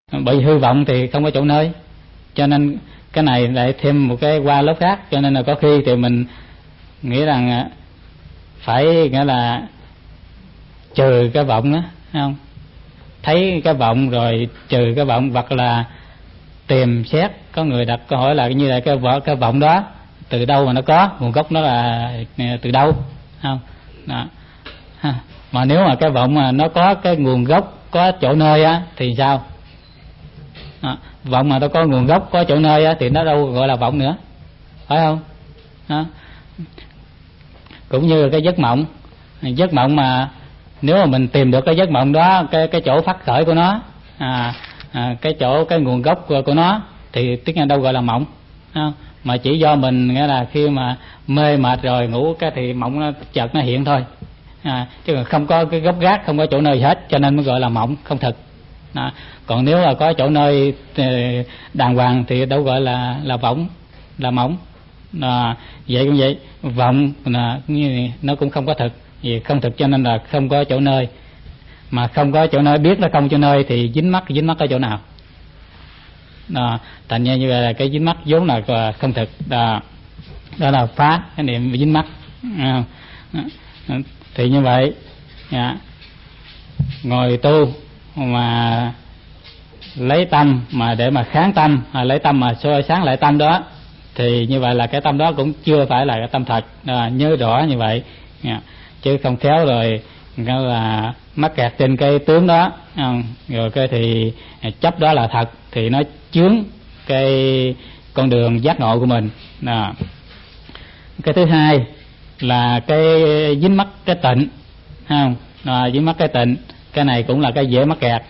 Bởi vì hư vọng thì không có chỗ nơi, cho nên cái này lại thêm một cái qua lớp khác. Cho nên là có khi thì mình nghĩ rằng phải nghĩa là trừ cái vọng đó, không thấy cái vọng rồi trừ cái vọng, hoặc là tìm xét. Có người đặt câu hỏi là như là cái vọng đó từ đâu mà nó có, nguồn gốc nó là từ đâu, không đó. Mà nếu mà cái vọng mà nó có cái nguồn gốc, có chỗ nơi á thì sao? Vọng mà nó có nguồn gốc, có chỗ nơi á thì nó đâu gọi là vọng nữa, phải không? Đó. Cũng như cái giấc mộng mà nếu mà mình tìm được cái giấc mộng đó, cái chỗ phát khởi của nó, cái nguồn gốc của nó thì tất nhiên đâu gọi là mộng, không? Mà chỉ do mình nghĩa là khi mà mê mệt rồi ngủ cái thì mộng nó chợt nó hiện thôi, chứ không có cái gốc gác, không có chỗ nơi hết, cho nên mới gọi là mộng không thực. Còn nếu là có chỗ nơi đàng hoàng thì đâu gọi là vọng, là mộng. Vậy cũng vậy, vọng là nó cũng không có thực, vì không thực cho nên là không có chỗ nơi. Mà không có chỗ nơi, biết nó không chỗ nơi thì dính mắc ở chỗ nào? Thành ra như vậy là cái dính mắc vốn là không thực, đó là phá cái niệm dính mắc. Thì như vậy ngồi tu mà lấy tâm mà để mà kháng tâm, lấy tâm mà soi sáng lại tâm đó, thì như vậy là cái tâm đó cũng chưa phải là cái tâm thật. Nhớ rõ như vậy, chứ không khéo rồi là mắc kẹt trên cái tướng đó, rồi cái thì chấp đó là thật, thì nó chướng cái con đường giác ngộ của mình. Cái thứ hai là cái dính mắc cái tịnh, không? Dính mắc cái tịnh, cái này cũng là cái dễ mắc kẹt.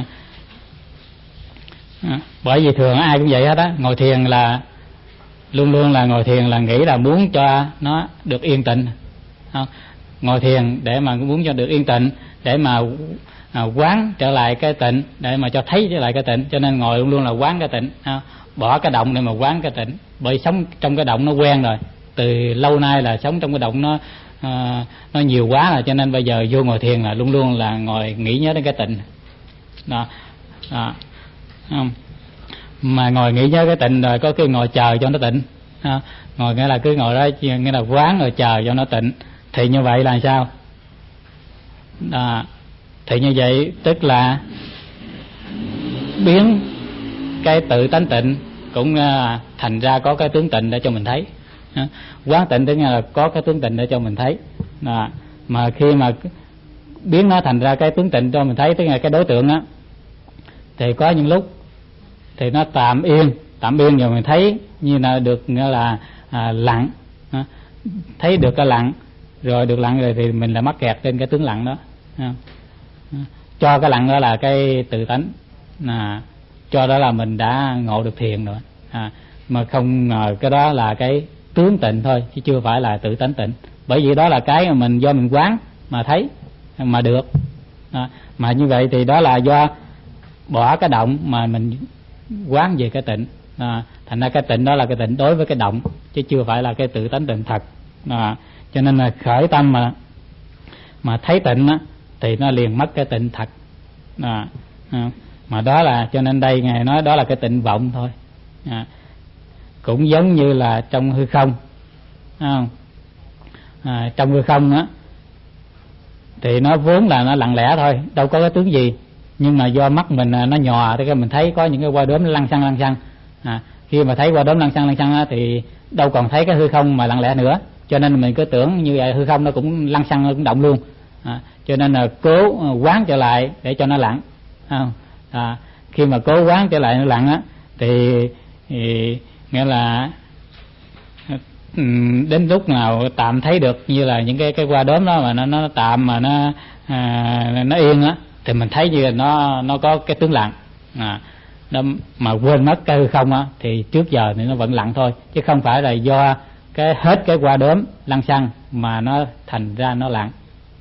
Bởi vì thường ai cũng vậy hết á, ngồi thiền là luôn luôn là ngồi thiền là nghĩ là muốn cho nó được yên tĩnh, không? Ngồi thiền để mà muốn cho được yên tĩnh, để mà quán trở lại cái tịnh, để mà cho thấy trở lại cái tịnh, cho nên ngồi luôn luôn là quán cái tịnh, không? Bỏ cái động để mà quán cái tịnh. Bởi sống trong cái động nó quen rồi, từ lâu nay là sống trong cái động nó nhiều quá rồi, cho nên bây giờ vô ngồi thiền là luôn luôn là ngồi nghĩ nhớ đến cái tịnh đó. Không? Mà ngồi nghĩ nhớ cái tịnh rồi có khi ngồi chờ cho nó tịnh, ngồi nghĩa là cứ ngồi đó nghĩa là quán rồi chờ cho nó tịnh, thì như vậy là sao? Thì như vậy tức là biến cái tự tánh tịnh cũng thành ra có cái tướng tịnh để cho mình thấy. Quán tịnh tức là có cái tướng tịnh để cho mình thấy. Mà khi mà biến nó thành ra cái tướng tịnh cho mình thấy, tức là cái đối tượng á, thì có những lúc thì nó tạm yên rồi mình thấy như là được nghĩa là lặng, thấy được cái lặng, rồi được lặng rồi thì mình là mắc kẹt trên cái tướng lặng đó. Cho cái lặng đó là cái tự tánh, cho đó là mình đã ngộ được thiền rồi. Mà không ngờ cái đó là cái tướng tịnh thôi, chứ chưa phải là tự tánh tịnh. Bởi vì đó là cái mà mình do mình quán mà thấy mà được. Mà như vậy thì đó là do bỏ cái động mà mình quán về cái tịnh. Thành ra cái tịnh đó là cái tịnh đối với cái động, chứ chưa phải là cái tự tánh tịnh thật. Cho nên là khởi tâm mà thấy tịnh á, thì nó liền mất cái tịnh thật. Mà đó là, cho nên đây Ngài nói đó là cái tịnh vọng thôi. Cũng giống như là trong hư không, trong hư không á thì nó vốn là nó lặng lẽ thôi, đâu có cái tướng gì. Nhưng mà do mắt mình nó nhòa, thì mình thấy có những cái qua đốm nó lăn xăng. Khi mà thấy qua đốm lăn xăng á, thì đâu còn thấy cái hư không mà lặng lẽ nữa, cho nên mình cứ tưởng như vậy hư không nó cũng lăn xăng, nó cũng động luôn. Cho nên là cố quán trở lại để cho nó lặng. Khi mà cố quán trở lại nó lặng á, thì nghĩa là đến lúc nào tạm thấy được như là những cái qua đốm đó mà nó tạm mà nó yên á, thì mình thấy như là nó có cái tướng lặng. Mà quên mất cái hư không á, thì trước giờ thì nó vẫn lặng thôi, chứ không phải là do cái hết cái qua đốm lăng xăng mà nó thành ra nó lặng.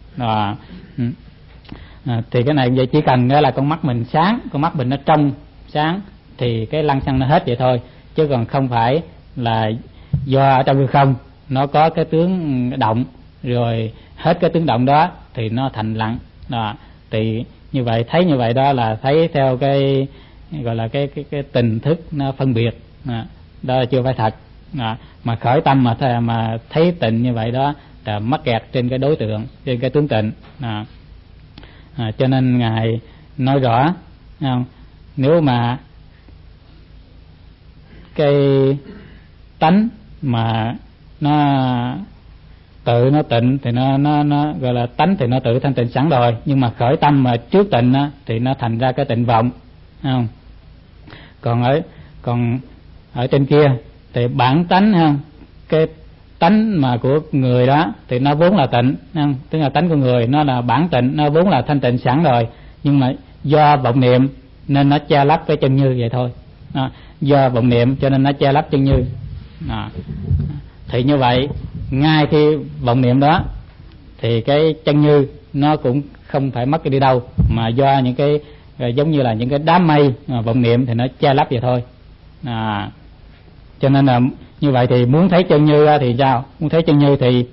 Thì cái này vậy, chỉ cần là con mắt mình sáng, con mắt mình nó trong sáng thì cái lăng xăng nó hết vậy thôi, chứ còn không phải là do ở trong hư không nó có cái tướng động, rồi hết cái tướng động đó thì nó thành lặng. Thì như vậy, thấy như vậy đó là thấy theo cái gọi là cái tình thức nó phân biệt, đó là chưa phải thật. Mà khởi tâm mà thấy tịnh như vậy đó là mắc kẹt trên cái đối tượng, trên cái tướng tịnh. Cho nên ngài nói rõ không? Nếu mà cái tánh mà nó tự nó tịnh thì nó gọi là tánh thì nó tự thanh tịnh sẵn rồi, nhưng mà khởi tâm mà trước tịnh á, thì nó thành ra cái tịnh vọng, không? Còn ở trên kia thì bản tánh, không? Cái tánh mà của người đó thì nó vốn là tịnh, không? Tức là tánh của người nó là bản tịnh, nó vốn là thanh tịnh sẵn rồi, nhưng mà do vọng niệm nên nó che lấp cái chân như vậy thôi. Do vọng niệm cho nên nó che lấp chân như. Thì như vậy ngay khi vọng niệm đó thì cái chân như nó cũng không phải mất đi đâu, mà do những cái giống như là những cái đám mây vọng niệm thì nó che lấp vậy thôi. Cho nên là như vậy thì muốn thấy chân như thì sao? Muốn thấy chân như thì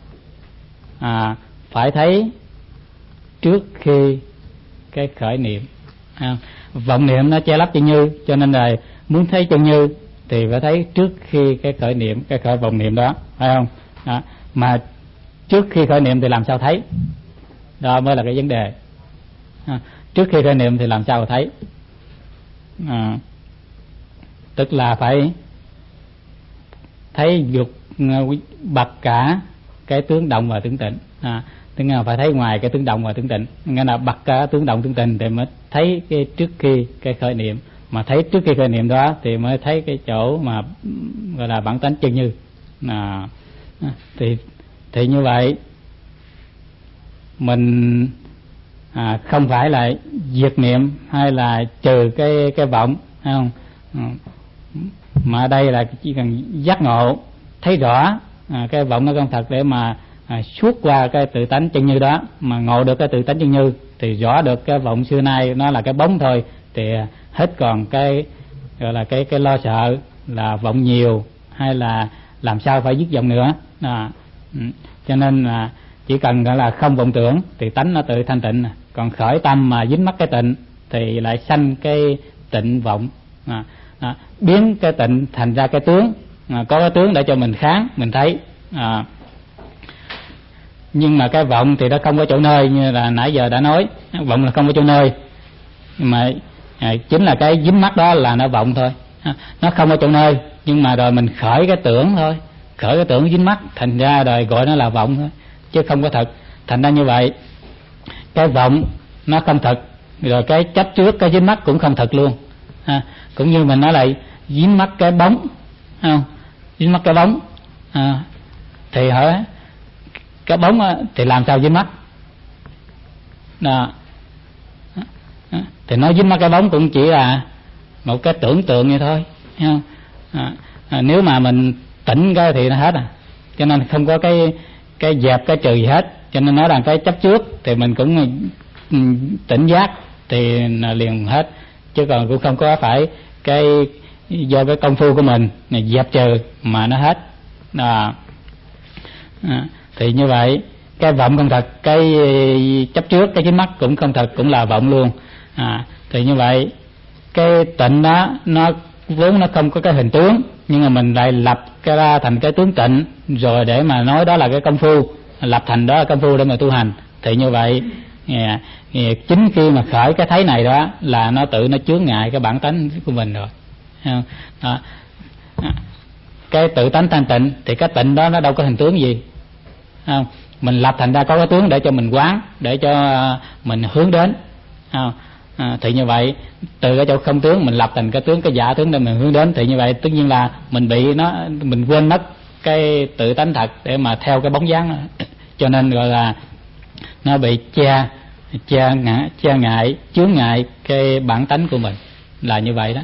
phải thấy trước khi cái khởi niệm. Vọng niệm nó che lấp chân như, cho nên là muốn thấy chân như thì phải thấy trước khi cái khởi niệm, cái khởi vọng niệm đó, phải không? Mà trước khi khởi niệm thì làm sao thấy? Đó mới là cái vấn đề. Trước khi khởi niệm thì làm sao thấy? Tức là phải thấy dục bật cả cái tướng động và tướng tịnh. Tức là phải thấy ngoài cái tướng động và tướng tịnh, nghĩa là bật cả tướng động tướng tịnh thì mới thấy cái trước khi cái khởi niệm. Mà thấy trước khi khởi niệm đó thì mới thấy cái chỗ mà gọi là bản tánh chân như. Thì như vậy mình không phải là diệt niệm hay là trừ cái vọng, không? Mà ở đây là chỉ cần giác ngộ, thấy rõ cái vọng nó không thật để mà suốt qua cái tự tánh chân như đó, mà ngộ được cái tự tánh chân như thì rõ được cái vọng xưa nay nó là cái bóng thôi, thì hết còn cái gọi là cái lo sợ là vọng nhiều hay là làm sao phải dứt vọng nữa. Cho nên là chỉ cần là không vọng tưởng thì tánh nó tự thanh tịnh. Còn khởi tâm mà dính mắc cái tịnh thì lại sanh cái tịnh vọng, biến cái tịnh thành ra cái tướng, có cái tướng để cho mình kháng, mình thấy. Nhưng mà cái vọng thì nó không có chỗ nơi, như là nãy giờ đã nói, vọng là không có chỗ nơi, mà chính là cái dính mắc đó là nó vọng thôi. Nó không có chỗ nơi, nhưng mà rồi mình khởi cái tưởng thôi, khởi cái tưởng dính mắc, thành ra rồi gọi nó là vọng thôi, chứ không có thật. Thành ra như vậy cái vọng nó không thật, rồi cái chấp trước cái dính mắc cũng không thật luôn. Cũng như mình nói lại dính mắc cái bóng, không? Dính mắc cái bóng thì hỏi cái bóng thì làm sao dính mắc? Thì nói dính mắc cái bóng cũng chỉ là một cái tưởng tượng vậy thôi, không? Nếu mà mình tỉnh cái thì nó hết. Cho nên không có cái dẹp cái trừ gì hết. Cho nên nói rằng cái chấp trước thì mình cũng tỉnh giác thì liền hết, chứ còn cũng không có phải cái do cái công phu của mình dẹp trừ mà nó hết. Thì như vậy cái vọng không thật, cái chấp trước, cái dính mắc cũng không thật, cũng là vọng luôn. Thì như vậy cái tịnh đó nó vốn nó không có cái hình tướng, nhưng mà mình lại lập cái ra thành cái tướng tịnh, rồi để mà nói đó là cái công phu, lập thành đó là công phu để mà tu hành. Thì như vậy chính khi mà khởi cái thấy này đó là nó tự nó chướng ngại cái bản tánh của mình rồi. Cái tự tánh thanh tịnh thì cái tịnh đó nó đâu có hình tướng gì, không? Mình lập thành ra có cái tướng để cho mình quán, để cho mình hướng đến. Thì như vậy từ cái chỗ không tướng mình lập thành cái tướng, cái giả tướng để mình hướng đến. Thì như vậy tất nhiên là mình bị mình quên mất cái tự tánh thật để mà theo cái bóng dáng, cho nên gọi là nó bị che ngại, chướng ngại cái bản tánh của mình, là như vậy đó.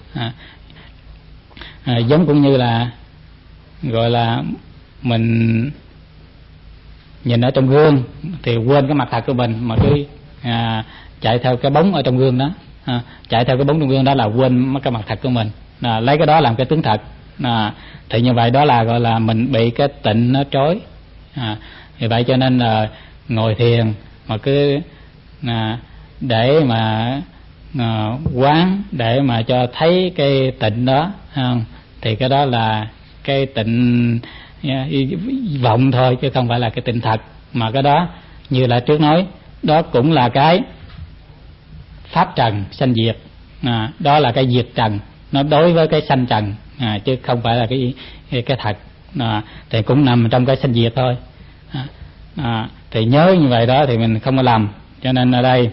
Giống cũng như là gọi là mình nhìn ở trong gương thì quên cái mặt thật của mình, mà cứ chạy theo cái bóng ở trong gương đó, chạy theo cái bóng trong gương đó là quên mất cái mặt thật của mình, lấy cái đó làm cái tướng thật. Thì như vậy đó là gọi là mình bị cái tịnh nó trói. Vì vậy cho nên là ngồi thiền mà cứ để mà quán để mà cho thấy cái tịnh đó, thì cái đó là cái tịnh vọng thôi, chứ không phải là cái tịnh thật. Mà cái đó như là trước nói, đó cũng là cái pháp trần sanh diệt, đó là cái diệt trần, nó đối với cái sanh trần, chứ không phải là cái thật, thì cũng nằm trong cái sanh diệt thôi. Thì nhớ như vậy đó thì mình không có lầm. Cho nên ở đây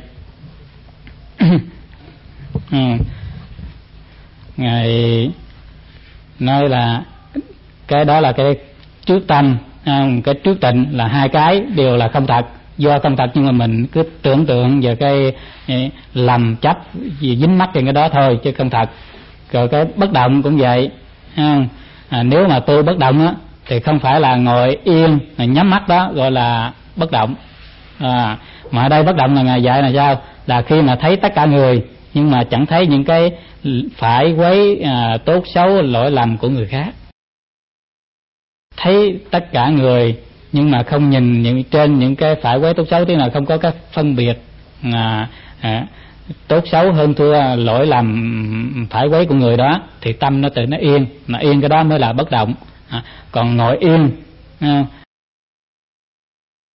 Ngài nói là cái đó là cái trước tâm, cái trước tịnh là hai cái đều là không thật, do không thật nhưng mà mình cứ tưởng tượng về cái lầm chấp gì dính mắc trên cái đó thôi chứ không thật. Rồi cái bất động cũng vậy, nếu mà tu bất động á thì không phải là ngồi yên nhắm mắt đó gọi là bất động, mà ở đây bất động là Ngài dạy là sao? Là khi mà thấy tất cả người nhưng mà chẳng thấy những cái phải quấy tốt xấu lỗi lầm của người khác. Thấy tất cả người nhưng mà không nhìn trên những cái phải quấy tốt xấu, tức là không có cái phân biệt tốt xấu hơn thua lỗi lầm phải quấy của người đó, thì tâm nó tự nó yên, mà yên cái đó mới là bất động. Còn ngồi yên